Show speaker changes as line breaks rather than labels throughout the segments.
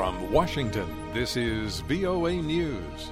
From Washington, this is VOA News.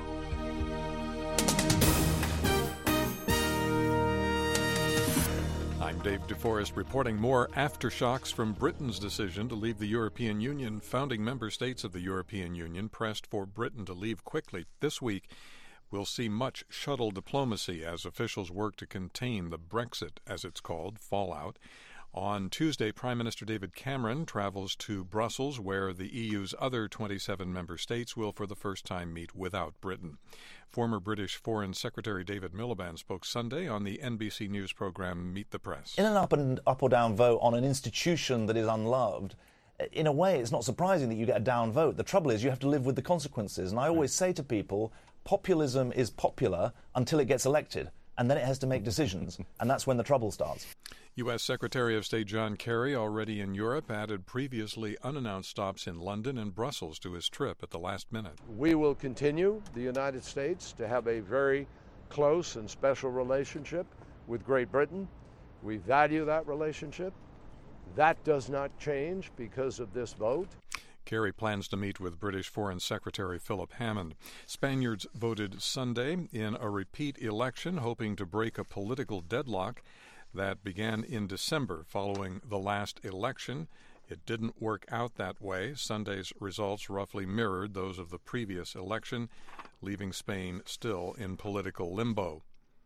I'm Dave DeForest reporting more aftershocks from Britain's decision to leave the European Union. Founding member states of the European Union pressed for Britain to leave quickly. This week, we'll see much shuttle diplomacy as officials work to contain the Brexit, as it's called, fallout. On Tuesday, Prime Minister David Cameron travels to Brussels, where the EU's other 27 member states will for the first time meet without Britain. Former British Foreign Secretary David Miliband spoke Sunday on the NBC News program Meet the Press.
In an up or down vote on an institution that is unloved, in a way it's not surprising that you get a down vote. The trouble is you have to live with the consequences. And I always say to people, populism is popular until it gets elected, and then it has to make decisions, and that's when the trouble starts.
U.S. Secretary of State John Kerry, already in Europe, added previously unannounced stops in London and Brussels to his trip at the last minute.
We will continue, the United States, to have a very close and special relationship with Great Britain. We value that relationship. That does not change because of this vote.
Kerry plans to meet with British Foreign Secretary Philip Hammond. Spaniards voted Sunday in a repeat election, hoping to break a political deadlock that began in December following the last election. It didn't work out that way. Sunday's results roughly mirrored those of the previous election, leaving Spain still in political limbo.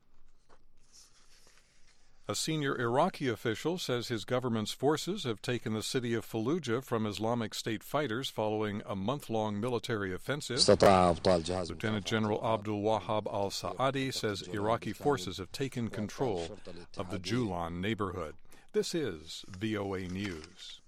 A senior Iraqi official says his government's forces have taken the city of Fallujah from Islamic State fighters following a month-long military offensive. Lieutenant General Abdul Wahab al-Saadi says Iraqi forces have taken control of the Julan neighborhood. This is VOA News.